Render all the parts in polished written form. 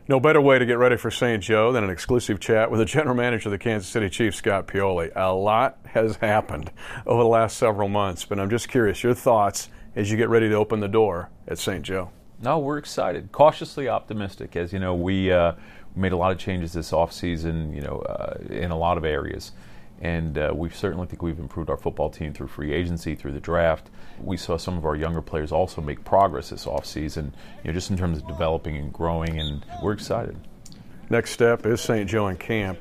No better way to get ready for St. Joe than an exclusive chat with the general manager of the Kansas City Chiefs, Scott Pioli. A lot has happened over the last several months, but I'm just curious, your thoughts as you get ready to open the door at St. Joe. No, we're excited, cautiously optimistic. As you know, we made a lot of changes this offseason, in a lot of areas. And we certainly think we've improved our football team through free agency, through the draft. We saw some of our younger players also make progress this offseason, just in terms of developing and growing, and we're excited. Next step is St. Joe in camp.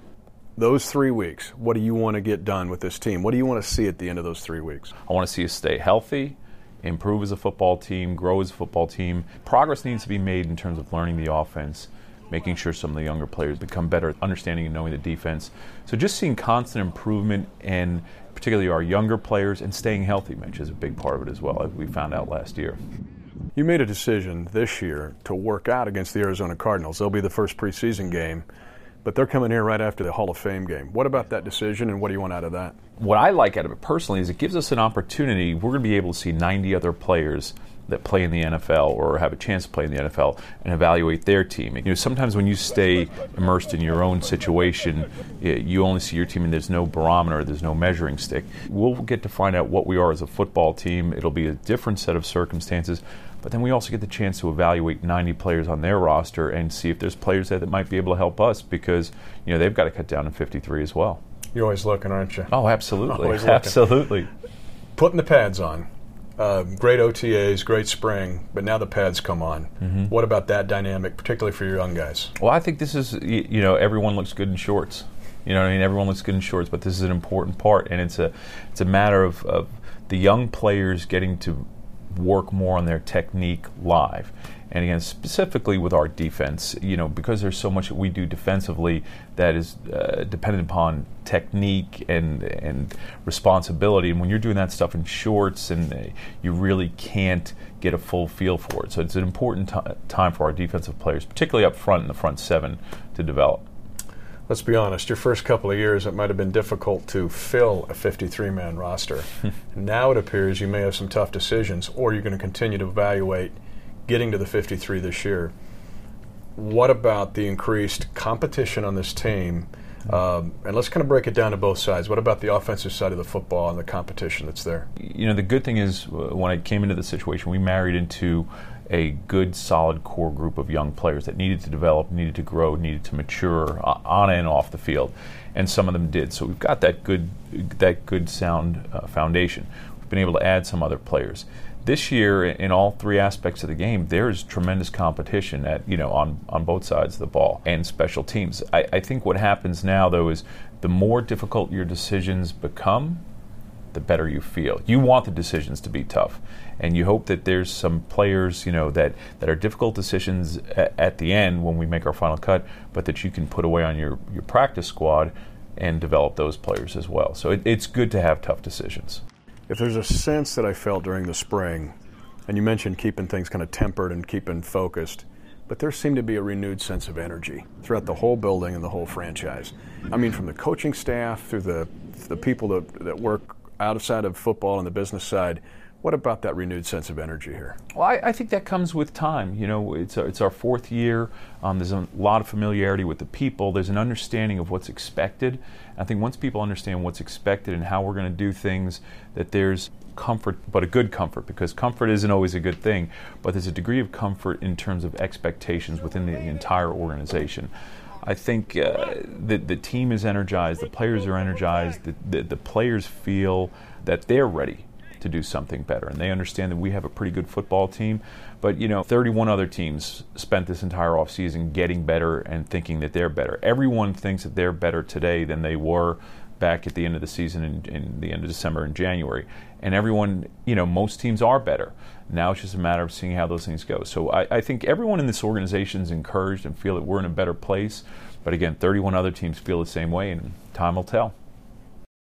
Those 3 weeks, what do you want to get done with this team? What do you want to see at the end of those 3 weeks? I want to see us stay healthy, improve as a football team, grow as a football team. Progress needs to be made in terms of learning the offense, making sure some of the younger players become better at understanding and knowing the defense. So just seeing constant improvement, and particularly our younger players, and staying healthy, Mitch, is a big part of it as well, as we found out last year. You made a decision this year to work out against the Arizona Cardinals. They'll be the first preseason game, but they're coming here right after the Hall of Fame game. What about that decision, and what do you want out of that? What I like out of it personally is it gives us an opportunity. We're going to be able to see 90 other players that play in the NFL or have a chance to play in the NFL and evaluate their team. Sometimes when you stay immersed in your own situation, you only see your team and there's no barometer, there's no measuring stick. We'll get to find out what we are as a football team. It'll be a different set of circumstances, but then we also get the chance to evaluate 90 players on their roster and see if there's players there that might be able to help us, because they've got to cut down to 53 as well. You're always looking, aren't you? Oh, absolutely. Absolutely. Putting the pads on. Great OTAs, great spring, but now the pads come on. Mm-hmm. What about that dynamic, particularly for your young guys? Well, I think this is, everyone looks good in shorts. Everyone looks good in shorts, but this is an important part, and it's a matter of the young players getting to work more on their technique live. And again, specifically with our defense, because there's so much that we do defensively that is dependent upon technique and responsibility. And when you're doing that stuff in shorts, and you really can't get a full feel for it. So it's an important time for our defensive players, particularly up front in the front seven, to develop. Let's be honest, your first couple of years, it might have been difficult to fill a 53-man roster. Now it appears you may have some tough decisions, or you're going to continue to evaluate getting to the 53 this year. What about the increased competition on this team? And let's kind of break it down to both sides. What about the offensive side of the football and the competition that's there? The good thing is, when I came into the situation, we married into a good, solid core group of young players that needed to develop, needed to grow, needed to mature on and off the field, and some of them did. So we've got that good, sound foundation. We've been able to add some other players. This year, in all three aspects of the game, there's tremendous competition on both sides of the ball and special teams. I think what happens now, though, is the more difficult your decisions become, the better you feel. You want the decisions to be tough, and you hope that there's some players, that are difficult decisions at the end when we make our final cut, but that you can put away on your practice squad and develop those players as well. So it's good to have tough decisions. If there's a sense that I felt during the spring, and you mentioned keeping things kind of tempered and keeping focused, but there seemed to be a renewed sense of energy throughout the whole building and the whole franchise. I mean, from the coaching staff through the people that work outside of football and the business side. What about that renewed sense of energy here? Well, I think that comes with time. It's our fourth year. There's a lot of familiarity with the people. There's an understanding of what's expected. I think once people understand what's expected and how we're going to do things, that there's comfort, but a good comfort, because comfort isn't always a good thing, but there's a degree of comfort in terms of expectations within the entire organization. I think the team is energized, the players are energized, the players feel that they're ready to do something better, and they understand that we have a pretty good football team. But 31 other teams spent this entire offseason getting better and thinking that they're better. Everyone thinks that they're better today than they were back at the end of the season in the end of December and January. And everyone, most teams are better. Now it's just a matter of seeing how those things go. So I think everyone in this organization is encouraged and feel that we're in a better place. But again, 31 other teams feel the same way, and time will tell.